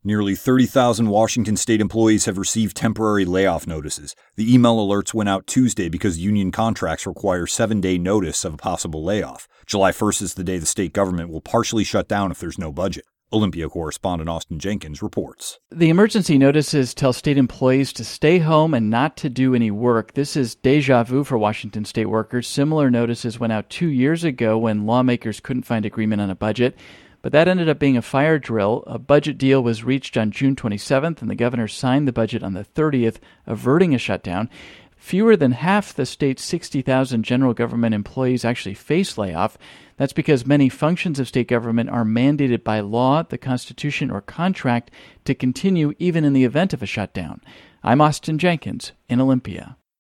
Nearly 30,000 Washington state employees have received temporary layoff notices. The email alerts went out Tuesday because union contracts require 7-day notice of a possible layoff. July 1st is the day the state government will partially shut down if there's no budget. Olympia correspondent Austin Jenkins reports. The emergency notices tell state employees to stay home and not to do any work. This is deja vu for Washington state workers. Similar notices went out 2 years ago when lawmakers couldn't find agreement on a budget. But that ended up being a fire drill. A budget deal was reached on June 27th, and the governor signed the budget on the 30th, averting a shutdown. Fewer than half the state's 60,000 general government employees actually face layoff. That's because many functions of state government are mandated by law, the Constitution, or contract to continue even in the event of a shutdown. I'm Austin Jenkins in Olympia.